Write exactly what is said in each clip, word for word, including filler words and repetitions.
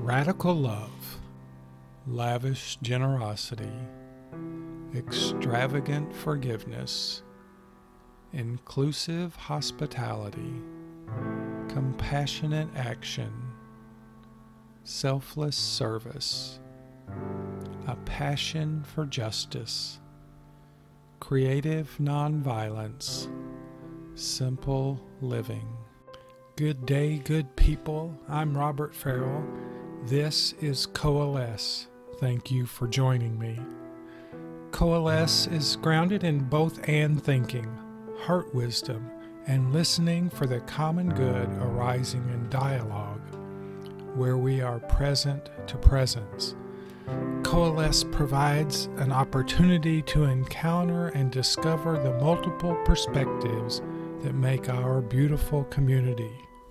Radical love, lavish generosity, extravagant forgiveness, inclusive hospitality, compassionate action, selfless service, a passion for justice, creative nonviolence, simple living. Good day, good people. I'm Robert Farrell. This is Coalesce. Thank you for joining me. Coalesce is grounded in both and thinking, heart wisdom, and listening for the common good arising in dialogue, where we are present to presence. Coalesce provides an opportunity to encounter and discover the multiple perspectives that make our beautiful community.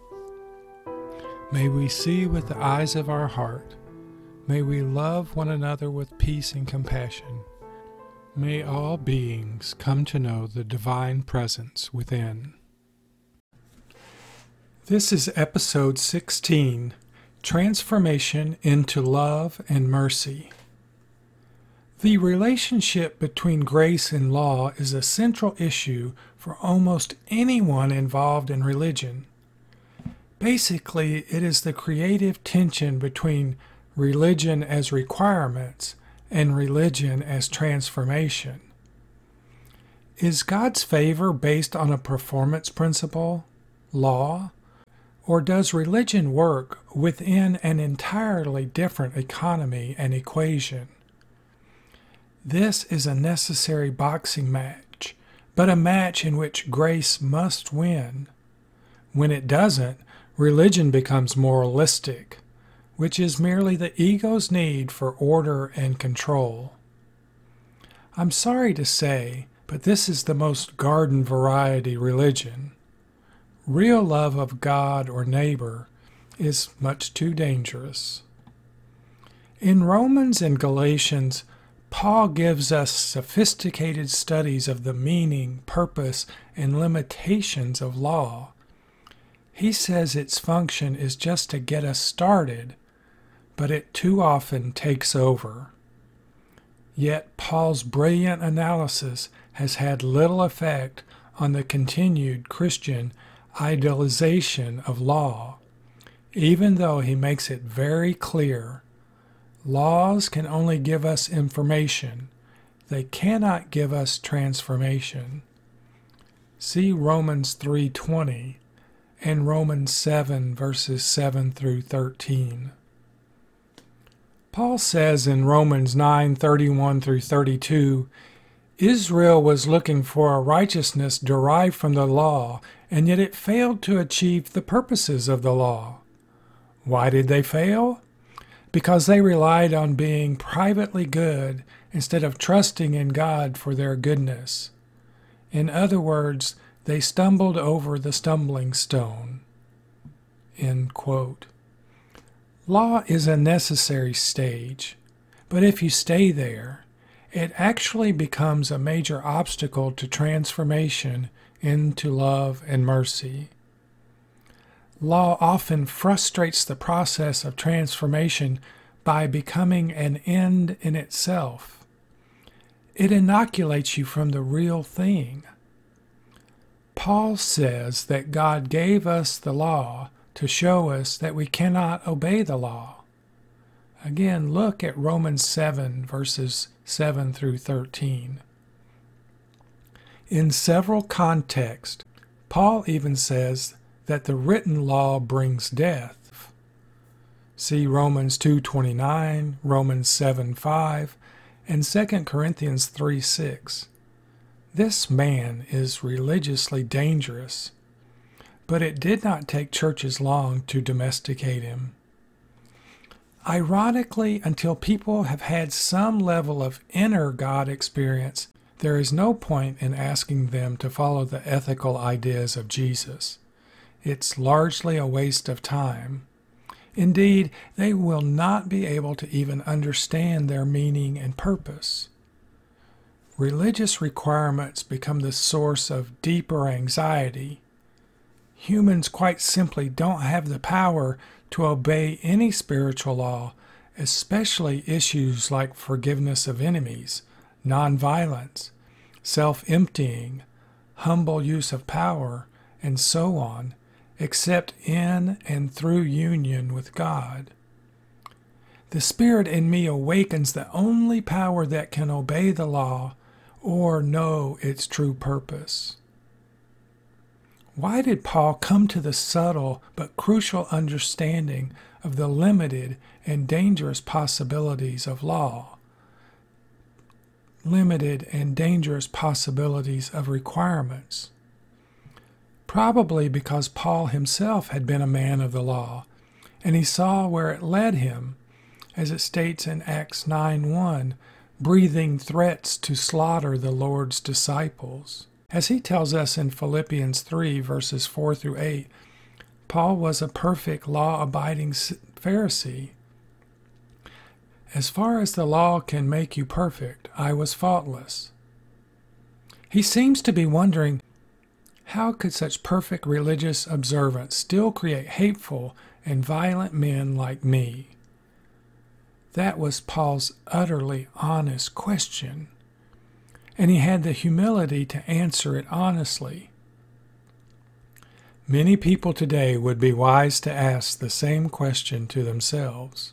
May we see with the eyes of our heart. May we love one another with peace and compassion. May all beings come to know the divine presence within. This is episode sixteen, Transformation into Love and Mercy. The relationship between grace and law is a central issue for almost anyone involved in religion. Basically, it is the creative tension between religion as requirements and religion as transformation. Is God's favor based on a performance principle, law, or does religion work within an entirely different economy and equation? This is a necessary boxing match, but a match in which grace must win. When it doesn't, religion becomes moralistic, which is merely the ego's need for order and control. I'm sorry to say, but this is the most garden variety religion. Real love of God or neighbor is much too dangerous. In Romans and Galatians, Paul gives us sophisticated studies of the meaning, purpose, and limitations of law. He says its function is just to get us started, but it too often takes over. Yet Paul's brilliant analysis has had little effect on the continued Christian idealization of law, even though he makes it very clear. Laws can only give us information. They cannot give us transformation. See Romans three twenty and Romans seven verses seven through thirteen. Paul says in Romans nine thirty-one through thirty-two, Israel was looking for a righteousness derived from the law, and yet it failed to achieve the purposes of the law. Why did they fail? Because they relied on being privately good instead of trusting in God for their goodness. In other words, they stumbled over the stumbling stone. End quote. Law is a necessary stage, but if you stay there, it actually becomes a major obstacle to transformation into love and mercy. Law often frustrates the process of transformation by becoming an end in itself. It inoculates you from the real thing. Paul says that God gave us the law to show us that we cannot obey the law. Again, look at Romans seven, verses seven through thirteen. In several contexts, Paul even says that the written law brings death. See Romans two twenty-nine, Romans seven five, and Second Corinthians three six. This man is religiously dangerous, but it did not take churches long to domesticate him. Ironically, until people have had some level of inner God experience, there is no point in asking them to follow the ethical ideas of Jesus. It's largely a waste of time. Indeed, they will not be able to even understand their meaning and purpose. Religious requirements become the source of deeper anxiety. Humans quite simply don't have the power to obey any spiritual law, especially issues like forgiveness of enemies, nonviolence, self-emptying, humble use of power, and so on, except in and through union with God. The Spirit in me awakens the only power that can obey the law or know its true purpose. Why did Paul come to the subtle but crucial understanding of the limited and dangerous possibilities of law? Limited and dangerous possibilities of requirements? Probably because Paul himself had been a man of the law, and he saw where it led him, as it states in Acts nine one, breathing threats to slaughter the Lord's disciples. As he tells us in Philippians three, verses four through eight, Paul was a perfect law-abiding Pharisee. As far as the law can make you perfect, I was faultless. He seems to be wondering, how could such perfect religious observance still create hateful and violent men like me? That was Paul's utterly honest question, and he had the humility to answer it honestly. Many people today would be wise to ask the same question to themselves.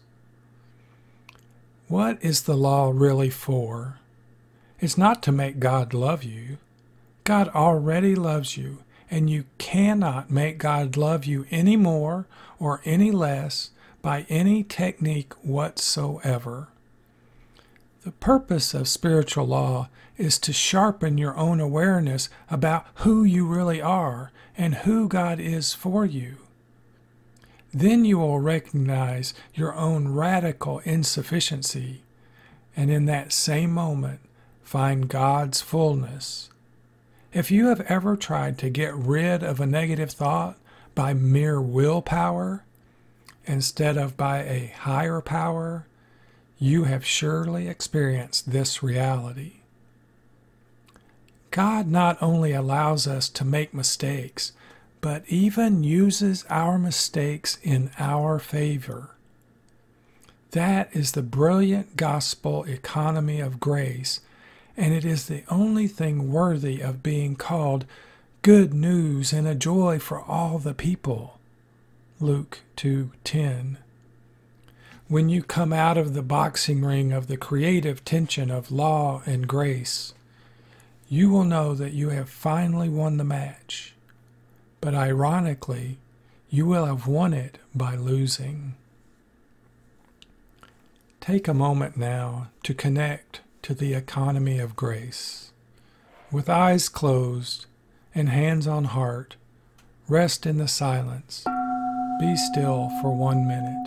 What is the law really for? It's not to make God love you. God already loves you, and you cannot make God love you any more or any less by any technique whatsoever. The purpose of spiritual law is to sharpen your own awareness about who you really are and who God is for you. Then you will recognize your own radical insufficiency, and in that same moment find God's fullness. If you have ever tried to get rid of a negative thought by mere willpower instead of by a higher power, you have surely experienced this reality. God not only allows us to make mistakes, but even uses our mistakes in our favor. That is the brilliant gospel economy of grace, and it is the only thing worthy of being called good news and a joy for all the people. Luke two ten. When you come out of the boxing ring of the creative tension of law and grace, you will know that you have finally won the match. But ironically, you will have won it by losing. Take a moment now to connect to the economy of grace. With eyes closed and hands on heart, rest in the silence. Be still for one minute.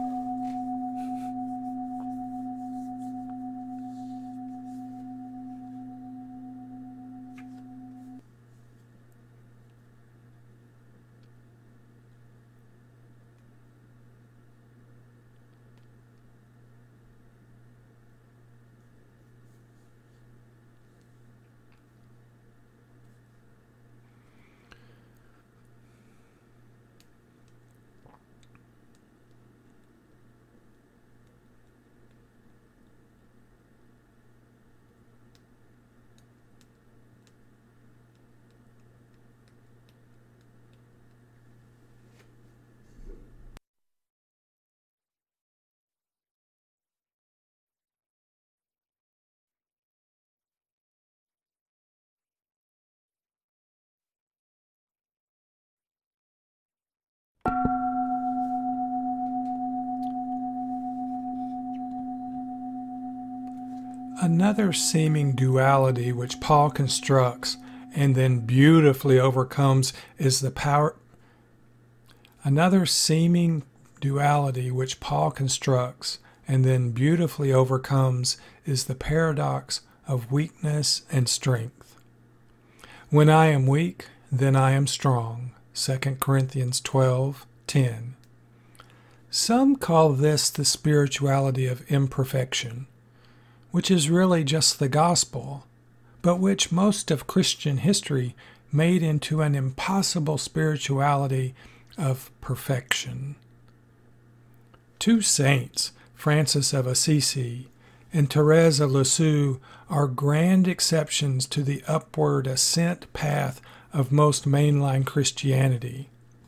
Another seeming duality which Paul constructs and then beautifully overcomes is the power. Another seeming duality which Paul constructs and then beautifully overcomes is the paradox of weakness and strength. When I am weak, then I am strong. Second Corinthians twelve ten. Some call this the spirituality of imperfection, which is really just the gospel, but which most of Christian history made into an impossible spirituality of perfection. Two saints, Francis of Assisi and Therese of Lisieux, are grand exceptions to the upward ascent path of most mainline Christianity.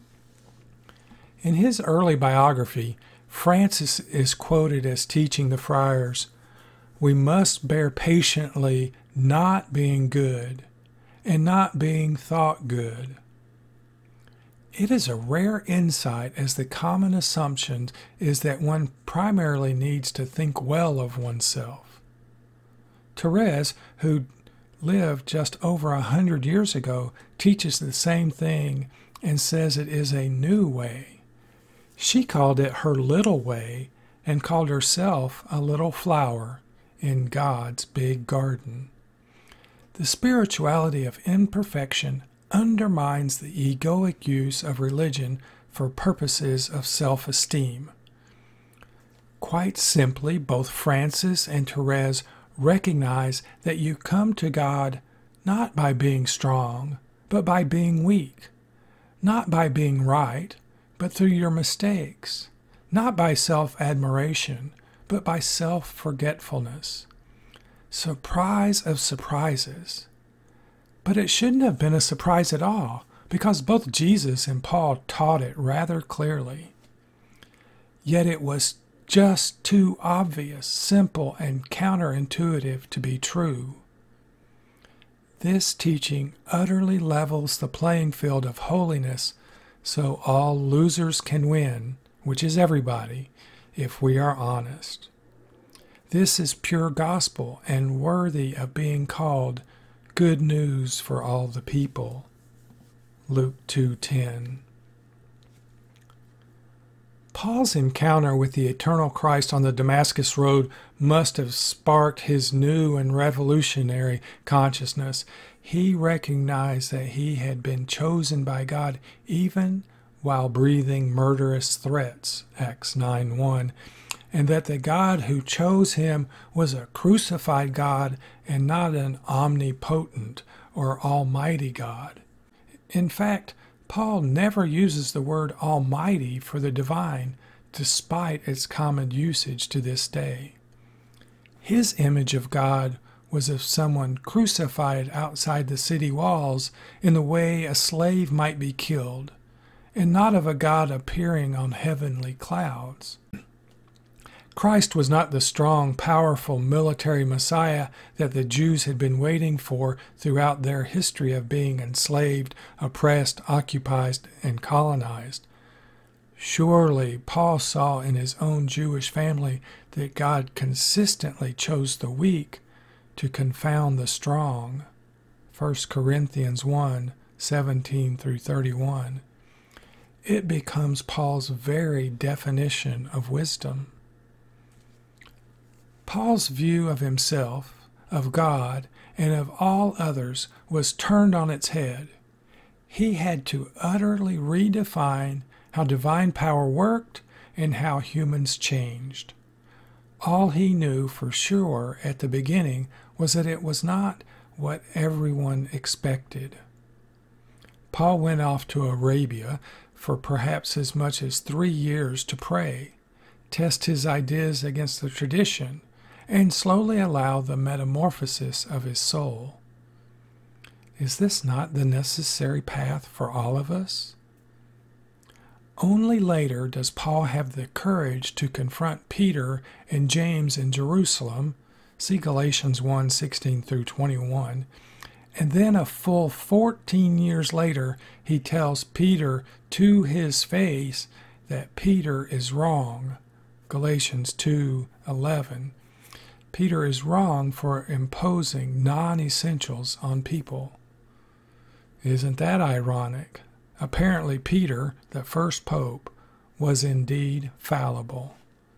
In his early biography, Francis is quoted as teaching the friars, "We must bear patiently not being good and not being thought good." It is a rare insight, as the common assumption is that one primarily needs to think well of oneself. Therese, who lived just over a hundred years ago, teaches the same thing and says it is a new way. She called it her little way and called herself a little flower in God's big garden. The spirituality of imperfection undermines the egoic use of religion for purposes of self-esteem. Quite simply, both Francis and Therese recognize that you come to God not by being strong, but by being weak, not by being right, but through your mistakes, not by self-admiration, but by self-forgetfulness. Surprise of surprises. But it shouldn't have been a surprise at all, because both Jesus and Paul taught it rather clearly. Yet it was just too obvious, simple, and counterintuitive to be true. This teaching utterly levels the playing field of holiness so all losers can win, which is everybody, if we are honest. This is pure gospel and worthy of being called good news for all the people. Luke two ten. Paul's encounter with the eternal Christ on the Damascus Road must have sparked his new and revolutionary consciousness. He recognized that he had been chosen by God even while breathing murderous threats, Acts nine one, and that the God who chose him was a crucified God and not an omnipotent or almighty God. In fact, Paul never uses the word almighty for the divine, despite its common usage to this day. His image of God was of someone crucified outside the city walls in the way a slave might be killed, and not of a God appearing on heavenly clouds. Christ was not the strong, powerful military Messiah that the Jews had been waiting for throughout their history of being enslaved, oppressed, occupied, and colonized. Surely Paul saw in his own Jewish family that God consistently chose the weak to confound the strong. First Corinthians one seventeen through thirty-one. It becomes Paul's very definition of wisdom. Paul's view of himself, of God, and of all others was turned on its head. He had to utterly redefine how divine power worked and how humans changed. All he knew for sure at the beginning was that it was not what everyone expected. Paul went off to Arabia for perhaps as much as three years to pray, test his ideas against the tradition, and slowly allow the metamorphosis of his soul. Is this not the necessary path for all of us? Only later does Paul have the courage to confront Peter and James in Jerusalem, see Galatians one sixteen through twenty-one, and then a full fourteen years later he tells Peter to his face that Peter is wrong, Galatians two eleven. Peter is wrong for imposing non-essentials on people. Isn't that ironic? Apparently Peter, the first pope, was indeed fallible.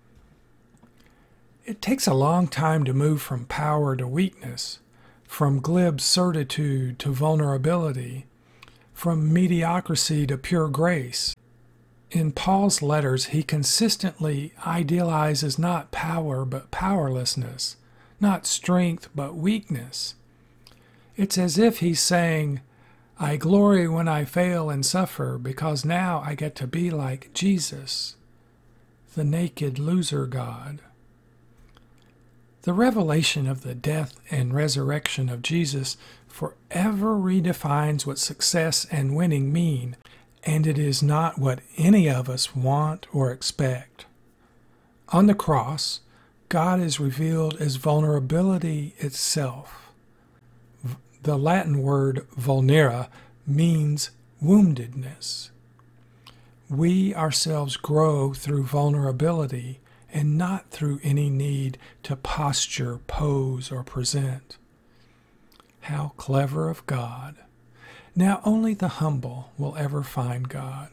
It takes a long time to move from power to weakness, from glib certitude to vulnerability, from mediocrity to pure grace. In Paul's letters, he consistently idealizes not power but powerlessness, not strength but weakness. It's as if he's saying, I glory when I fail and suffer because now I get to be like Jesus, the naked loser God. The revelation of the death and resurrection of Jesus forever redefines what success and winning mean, and it is not what any of us want or expect. On the cross, God is revealed as vulnerability itself. The Latin word vulnera means woundedness. We ourselves grow through vulnerability and not through any need to posture, pose, or present. How clever of God. Now only the humble will ever find God.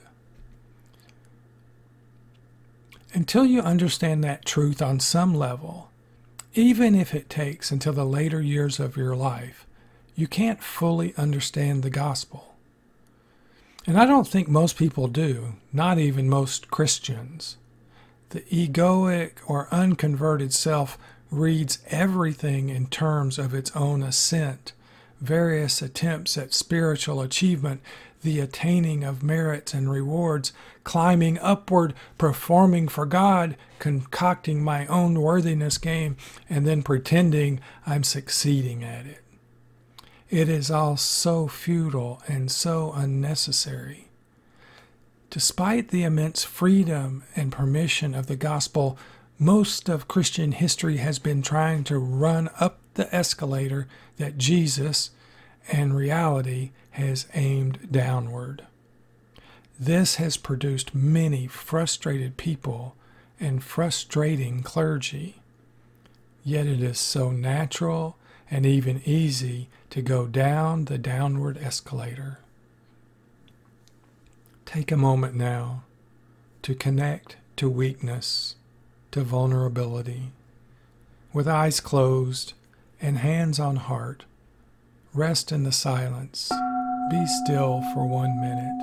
Until you understand that truth on some level, even if it takes until the later years of your life, you can't fully understand the gospel. And I don't think most people do, not even most Christians. The egoic or unconverted self reads everything in terms of its own ascent, various attempts at spiritual achievement, the attaining of merits and rewards, climbing upward, performing for God, concocting my own worthiness game, and then pretending I'm succeeding at it. It is all so futile and so unnecessary. Despite the immense freedom and permission of the gospel, most of Christian history has been trying to run up the escalator that Jesus, and reality, has aimed downward. This has produced many frustrated people and frustrating clergy. Yet it is so natural and even easy to go down the downward escalator. Take a moment now to connect to weakness, to vulnerability. With eyes closed and hands on heart, rest in the silence. Be still for one minute.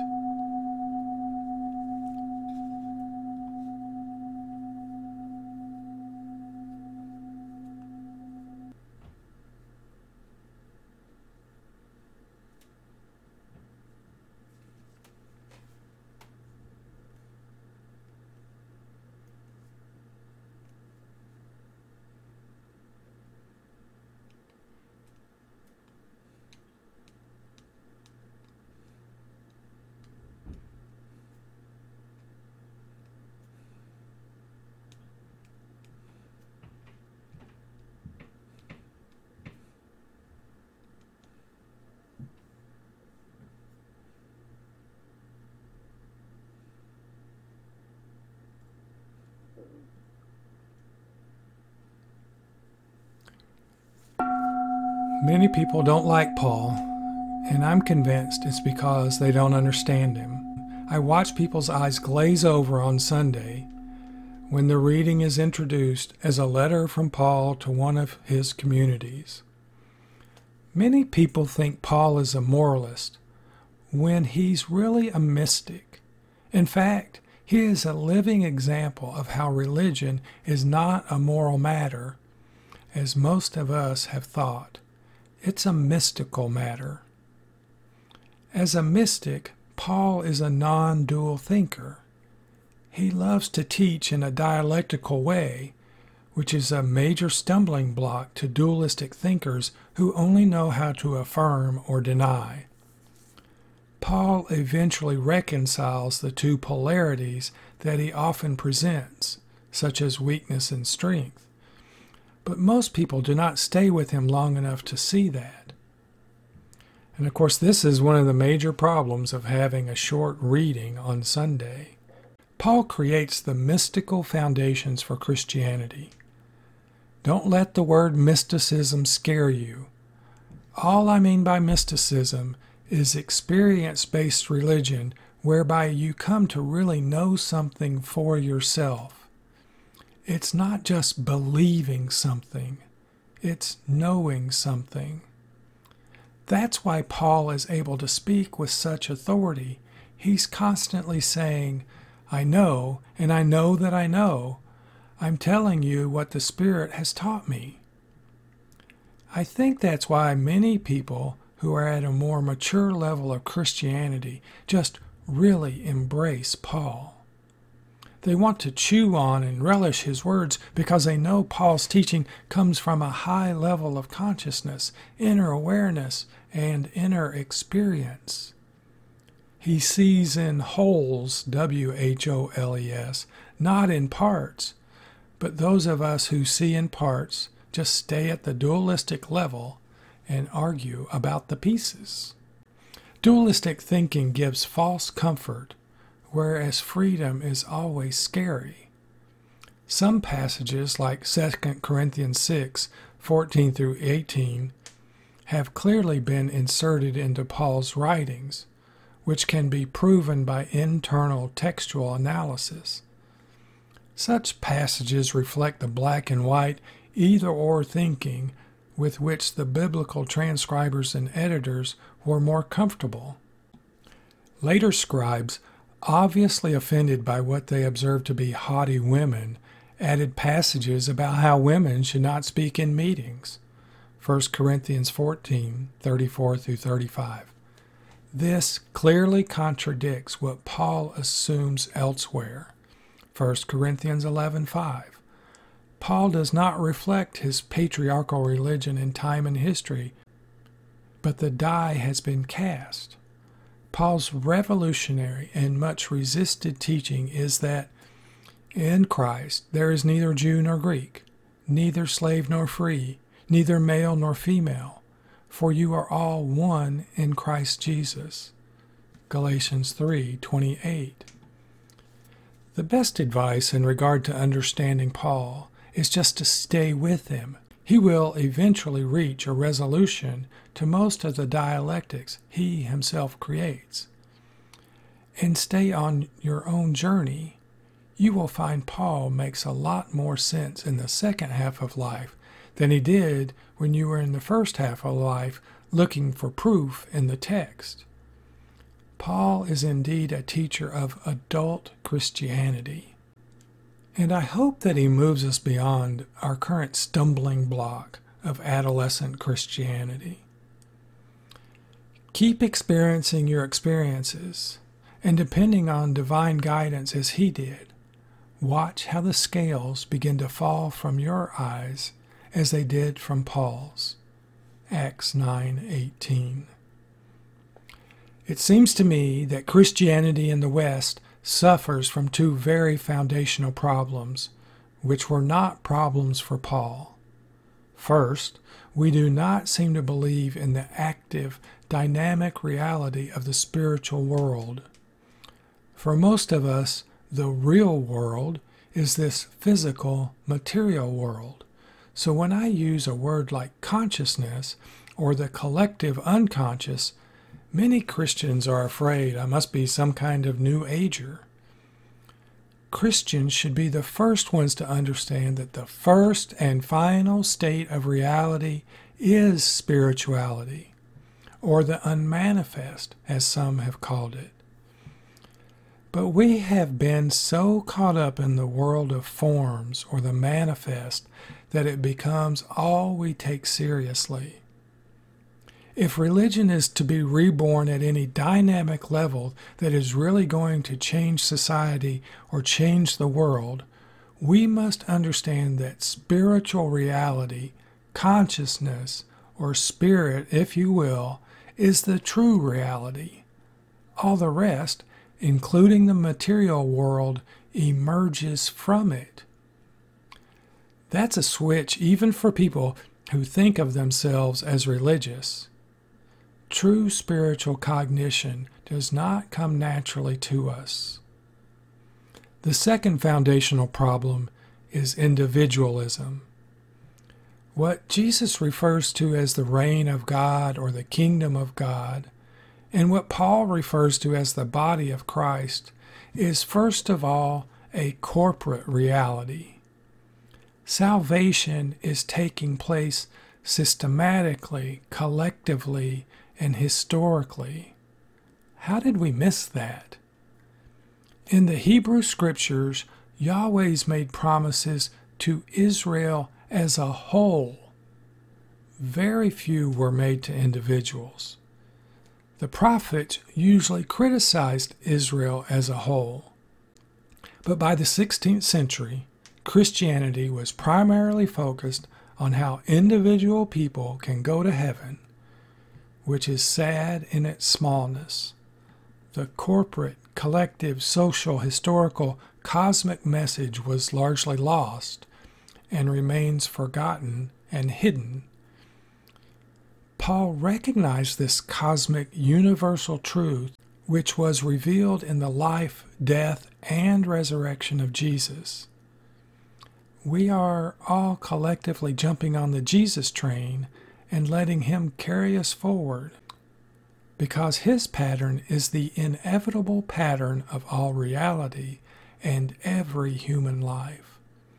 Many people don't like Paul, and I'm convinced it's because they don't understand him. I watch people's eyes glaze over on Sunday when the reading is introduced as a letter from Paul to one of his communities. Many people think Paul is a moralist when he's really a mystic. In fact, he is a living example of how religion is not a moral matter, as most of us have thought. It's a mystical matter. As a mystic, Paul is a non-dual thinker. He loves to teach in a dialectical way, which is a major stumbling block to dualistic thinkers who only know how to affirm or deny. Paul eventually reconciles the two polarities that he often presents, such as weakness and strength. But most people do not stay with him long enough to see that. And of course, this is one of the major problems of having a short reading on Sunday. Paul creates the mystical foundations for Christianity. Don't let the word mysticism scare you. All I mean by mysticism is experience-based religion whereby you come to really know something for yourself. It's not just believing something, it's knowing something. That's why Paul is able to speak with such authority. He's constantly saying, I know, and I know that I know. I'm telling you what the Spirit has taught me. I think that's why many people who are at a more mature level of Christianity just really embrace Paul. They want to chew on and relish his words because they know Paul's teaching comes from a high level of consciousness, inner awareness, and inner experience. He sees in wholes, W H O L E S, not in parts, but those of us who see in parts just stay at the dualistic level and argue about the pieces. Dualistic thinking gives false comfort, whereas freedom is always scary. Some passages, like Second Corinthians six, fourteen through eighteen, have clearly been inserted into Paul's writings, which can be proven by internal textual analysis. Such passages reflect the black and white either-or thinking with which the biblical transcribers and editors were more comfortable. Later scribes, obviously offended by what they observed to be haughty women, added passages about how women should not speak in meetings. First Corinthians fourteen, thirty-four through thirty-five. This clearly contradicts what Paul assumes elsewhere. First Corinthians eleven five. Paul does not reflect his patriarchal religion in time and history, but the die has been cast. Paul's revolutionary and much resisted teaching is that in Christ there is neither Jew nor Greek, neither slave nor free, neither male nor female, for you are all one in Christ Jesus. Galatians three twenty-eight. The best advice in regard to understanding Paul is just to stay with him. He will eventually reach a resolution to most of the dialectics he himself creates. And stay on your own journey. You will find Paul makes a lot more sense in the second half of life than he did when you were in the first half of life looking for proof in the text. Paul is indeed a teacher of adult Christianity, and I hope that he moves us beyond our current stumbling block of adolescent Christianity. Keep experiencing your experiences, and depending on divine guidance as he did, watch how the scales begin to fall from your eyes as they did from Paul's. Acts nine eighteen. It seems to me that Christianity in the West suffers from two very foundational problems, which were not problems for Paul. First, we do not seem to believe in the active, dynamic reality of the spiritual world. For most of us, the real world is this physical, material world. So when I use a word like consciousness or the collective unconscious, many Christians are afraid I must be some kind of New Ager. Christians should be the first ones to understand that the first and final state of reality is spirituality, or the unmanifest, as some have called it. But we have been so caught up in the world of forms or the manifest that it becomes all we take seriously. If religion is to be reborn at any dynamic level that is really going to change society or change the world, we must understand that spiritual reality, consciousness, or spirit, if you will, is the true reality. All the rest, including the material world, emerges from it. That's a switch even for people who think of themselves as religious. True spiritual cognition does not come naturally to us. The second foundational problem is individualism. What Jesus refers to as the reign of God or the kingdom of God, and what Paul refers to as the body of Christ, is first of all a corporate reality. Salvation is taking place systematically, collectively, and historically. How did we miss that? In the Hebrew Scriptures, Yahweh's made promises to Israel as a whole. very few were made to individuals. The prophets usually criticized Israel as a whole. But by the sixteenth century, Christianity was primarily focused on how individual people can go to heaven, which is sad in its smallness. The corporate, collective, social, historical, cosmic message was largely lost and remains forgotten and hidden. Paul recognized this cosmic universal truth, which was revealed in the life, death, and resurrection of Jesus. We are all collectively jumping on the Jesus train and letting him carry us forward, because his pattern is the inevitable pattern of all reality and every human life.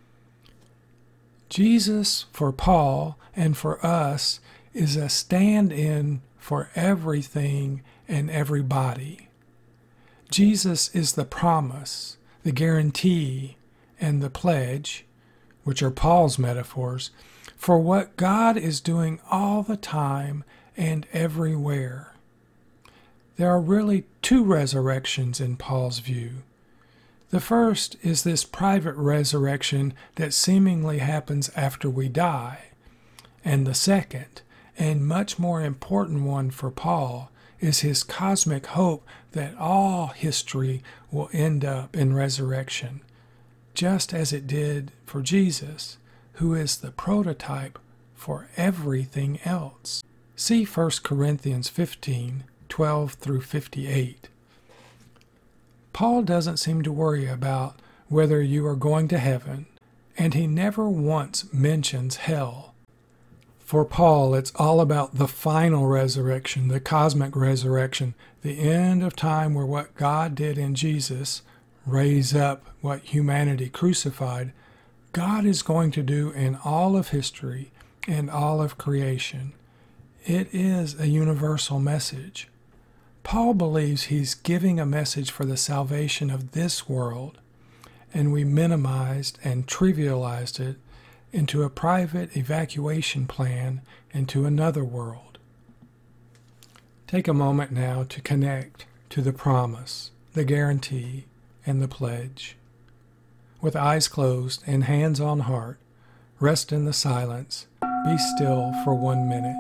Jesus, for Paul and for us, is a stand-in for everything and everybody. Jesus is the promise, the guarantee, and the pledge, which are Paul's metaphors, for what God is doing all the time and everywhere. There are really two resurrections in Paul's view. The first is this private resurrection that seemingly happens after we die. And the second, and much more important one for Paul, is his cosmic hope that all history will end up in resurrection, just as it did for Jesus, who is the prototype for everything else. See First Corinthians fifteen, twelve through fifty-eight. Paul doesn't seem to worry about whether you are going to heaven, and he never once mentions hell. For Paul, it's all about the final resurrection, the cosmic resurrection, the end of time, where what God did in Jesus, raise up what humanity crucified, God is going to do in all of history and all of creation. It is a universal message. Paul believes he's giving a message for the salvation of this world, and we minimized and trivialized it into a private evacuation plan into another world. Take a moment now to connect to the promise, the guarantee, and the pledge. With eyes closed and hands on heart, rest in the silence. Be still for one minute.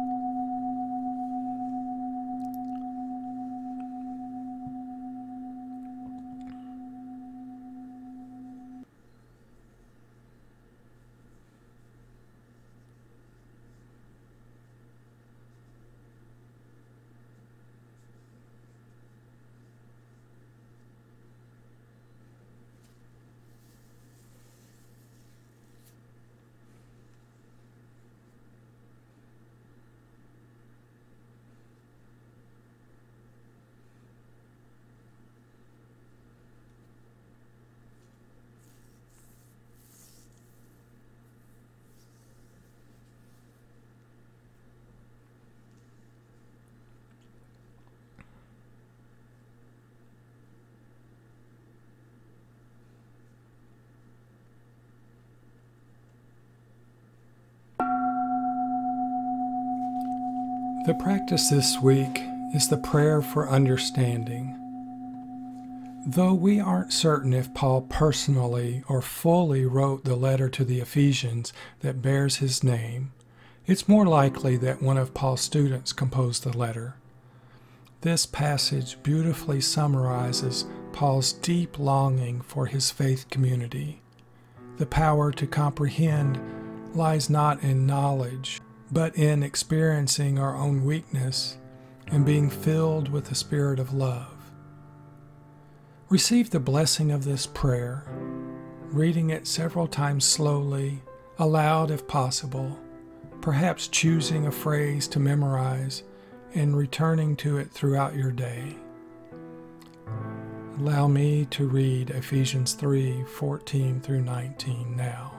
The practice this week is the prayer for understanding. Though we aren't certain if Paul personally or fully wrote the letter to the Ephesians that bears his name, it's more likely that one of Paul's students composed the letter. This passage beautifully summarizes Paul's deep longing for his faith community. The power to comprehend lies not in knowledge, but in experiencing our own weakness and being filled with the Spirit of love. Receive the blessing of this prayer, reading it several times slowly, aloud if possible, perhaps choosing a phrase to memorize and returning to it throughout your day. Allow me to read Ephesians three, fourteen through nineteen now.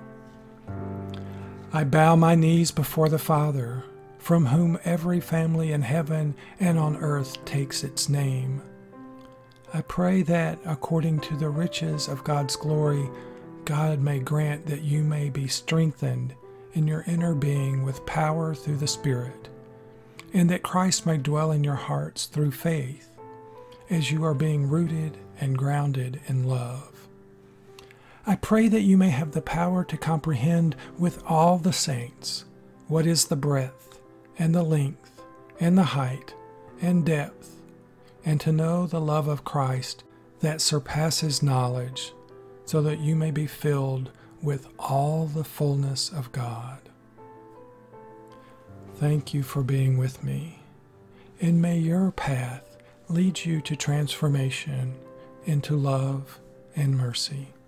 I bow my knees before the Father, from whom every family in heaven and on earth takes its name. I pray that, according to the riches of God's glory, God may grant that you may be strengthened in your inner being with power through the Spirit, and that Christ may dwell in your hearts through faith, as you are being rooted and grounded in love. I pray that you may have the power to comprehend with all the saints what is the breadth and the length and the height and depth, and to know the love of Christ that surpasses knowledge, so that you may be filled with all the fullness of God. Thank you for being with me, and may your path lead you to transformation into love and mercy.